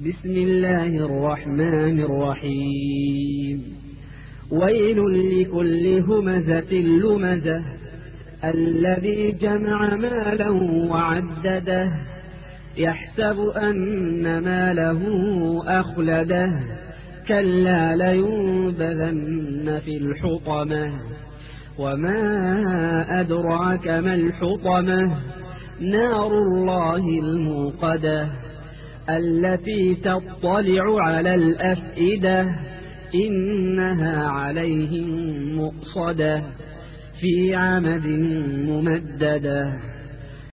بسم الله الرحمن الرحيم ويل لكل همزة لمزة الذي جمع مالا وعدده يحسب أن ماله أخلده كلا لينبذن في الحطمة وما أدراك ما الحطمة نار الله الموقدة التي تطلع على الأفئدة إنها عليهم مؤصدة في عمد ممددة.